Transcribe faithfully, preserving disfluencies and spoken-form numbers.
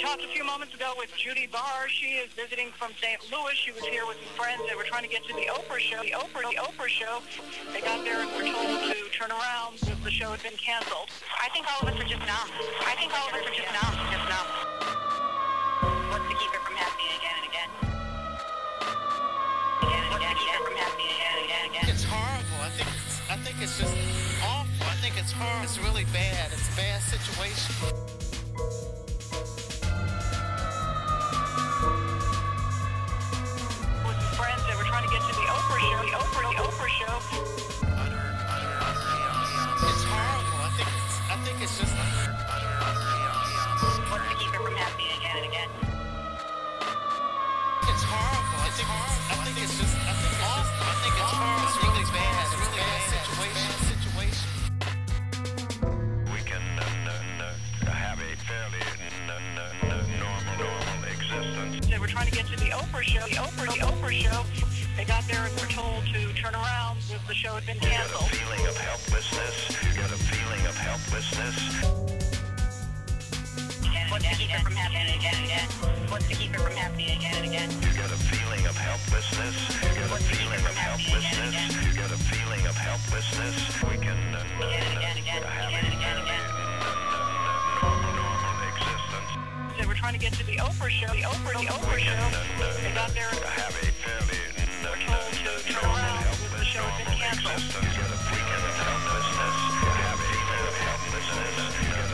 talked a few moments ago with Judy Barr. She is visiting from Saint Louis. She was here with some friends. They were trying to get to the Oprah show. The Oprah, the Oprah show. They got there and were told to turn around because the show had been canceled. I think all of us are just numb. I think all of us are just numb. Just numb. What's to keep it from happening again and again? Again and again. What's to keep it from happening again and again and again? It's horrible. I think it's, I think it's just awful. I think it's horrible. It's really bad. It's a bad situation. Trying to get to the Oprah show, the Oprah, the Oprah show. Utter, utter, utter chaos. It's horrible. I think it's, I think it's just utter, utter, utter chaos. What's to keep it from happening again and again? It's horrible. I think, horrible. I think it's just, I think it's awful. I think it's horrible. It's really bad. It's really bad situation. Situation. We can uh, uh, have a fairly uh, uh, normal, normal existence. They were trying to get to the Oprah show, the Oprah, the Oprah show. They got there and were told to turn around because the show had been canceled. You got a feeling of helplessness. You got a feeling of helplessness. What's to keep it from happening again and again? What's to keep it from happening again and again? You got a feeling of helplessness. You got a feeling of helplessness. You got a feeling of helplessness. We can uh, again and again, again, have again and a again, again. normal, normal existence. They were trying to get to the Oprah show, the Oprah, the Oprah show. They got there and have a fairly were told to turn around because the show had been canceled. existence. You got a feeling of helplessness. You have a feeling of helplessness.